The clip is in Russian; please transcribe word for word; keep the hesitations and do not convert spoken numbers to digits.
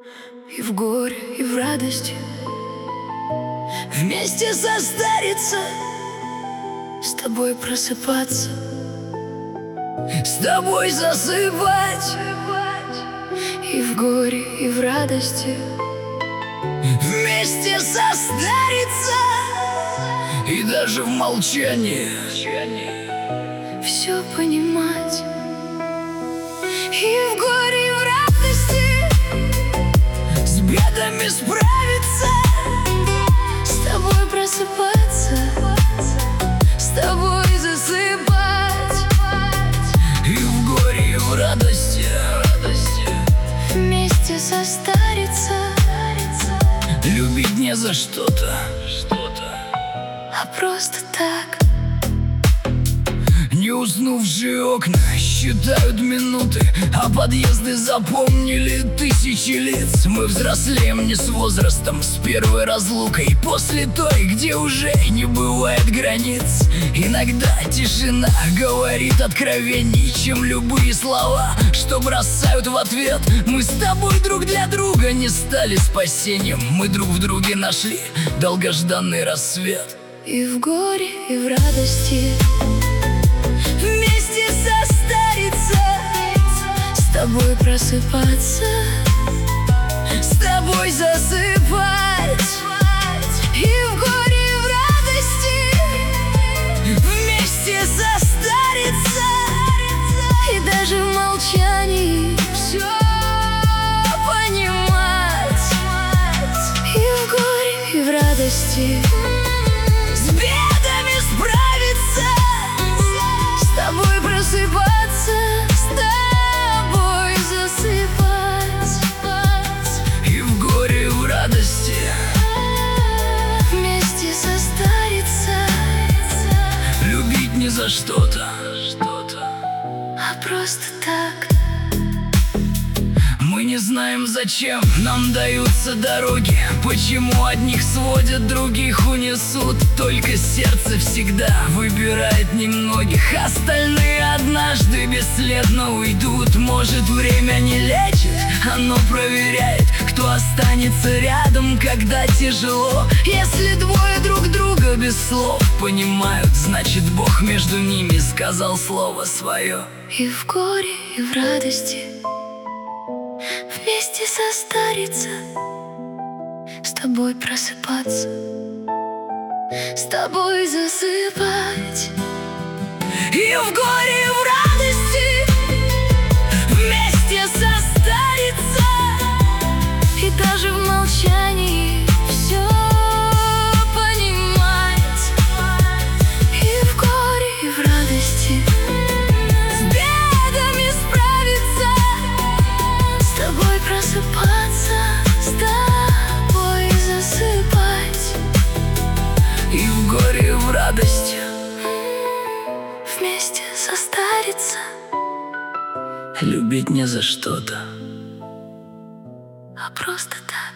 И в горе, и в радости вместе состариться, с тобой просыпаться, с тобой засыпать. И в горе, и в радости вместе состариться, и даже в молчании все понимать. И в горе, и в радости с бедами справиться, с тобой просыпаться, с тобой засыпать. И в горе, и в радости вместе состариться, любить не за что-то, а просто так. Не уснувшие окна считают минуты, а подъезды запомнили тысячи лиц. Мы взрослеем не с возрастом, с первой разлукой, после той, где уже не бывает границ. Иногда тишина говорит откровений, чем любые слова, что бросают в ответ. Мы с тобой друг для друга не стали спасением, мы друг в друге нашли долгожданный рассвет. И в горе, и в радости вместе состариться, с тобой просыпаться, с тобой засыпать. И в горе, и в радости вместе состариться, и даже в молчании все понимать. И в горе, и в радости с бедами справиться, с тобой просыпаться, с тобой засыпать. И в горе, и в радости вместе состариться, любить не за что-то, а просто так. Мы не знаем, зачем нам даются дороги, почему одних сводят, других унесут. Только сердце всегда выбирает немногих, остальные однажды бесследно уйдут. Может, время не лечит, оно проверяет, кто останется рядом, когда тяжело. Если двое друг друга без слов понимают, значит, Бог между ними сказал слово свое. И в горе, и в радости вместе состариться, с тобой просыпаться, с тобой засыпать. И в горе, и в радости вместе состариться, и даже в молчании все понимать. И в горе, и в радости с бедами справиться, с тобой просыпаться, с тобой засыпать. И в горе, и в радости вместе состариться, любить не за что-то, а просто так.